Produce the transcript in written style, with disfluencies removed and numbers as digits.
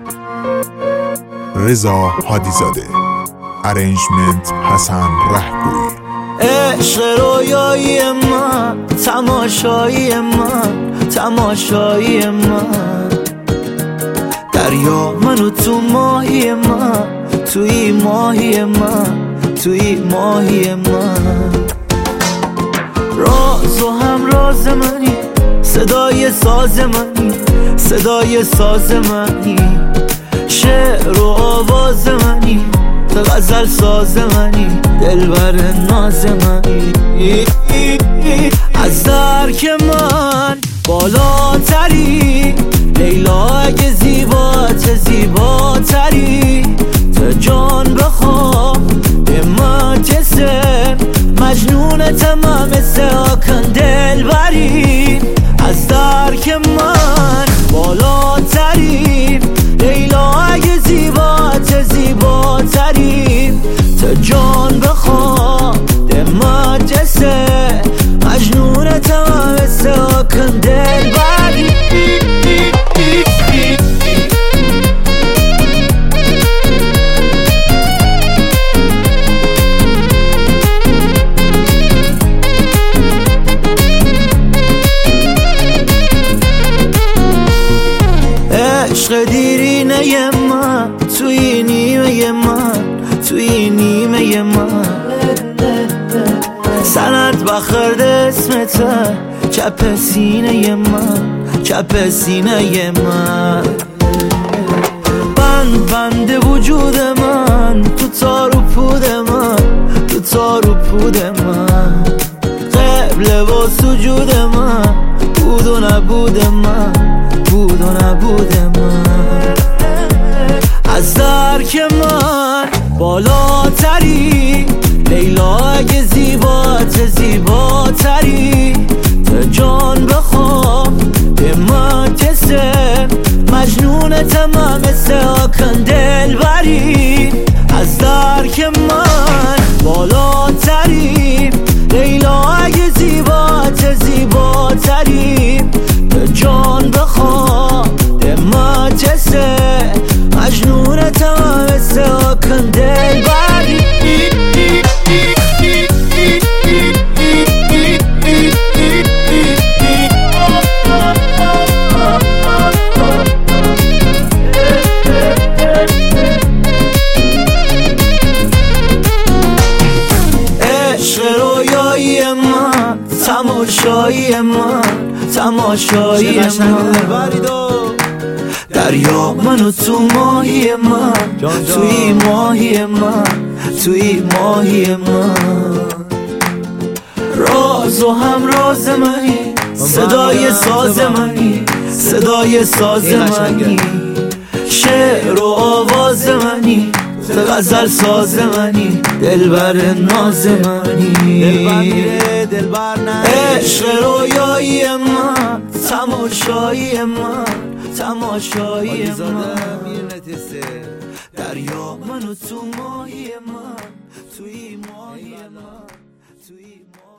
رضا حادی‌زاده، ارنجمنت حسن رهگوی. عشق رویایی من، تماشایی من، تماشایی من، دریا منو تو ماهی من، توی ماهی من، توی ماهی من. راز و همراز منی، صدای ساز منی، صدای ساز منی، شعر و آواز منی، غزل ساز منی، دلبر ناز منی. از درک من بالاتری، لیلا اگه زیبات زیباتری، تا جان بخواه به من جسم، مجنونت من مثل آکن دلبری. از درک من بالاتری، لیلا اگه زیبات زیباتری، تا جان بخواه به من جسم، مجنونت من مثل آکن دلبری. عشق دیرینه من، توی نیمه من، توی نیمه من، سند بخرد اسمته چپ سینه من، چپ سینه من. بند وجود من، تو تار و پود من، تو تار و پود من، قبل و سجود من، بود و نبود من، بود و نبود من. از درک من بالاتری، لیلا اگه زیبات زیباتری، تا جان بخوام به من جسم، مجنونت من مثل آکن دلبری. از درک من بالاتری، لیلا اگه زیبات زیباتری، تا جان بخوام به من جسم، مجنونت من مثل آکن دلبری. عشق رویایی من، تماشایی من، تماشایی من، دریا منو تو ماهی من، توی ماهی من، توی ماهی من. راز و همراز منی، صدای ساز منی، صدای ساز منی، شعر و آواز منی، غزل ساز منی، دلبر ناز منی. عشق رویایی من، تماشایی من، تماشایی من، دریا منو تو ماهی من، توی ماهی من، توی ماهی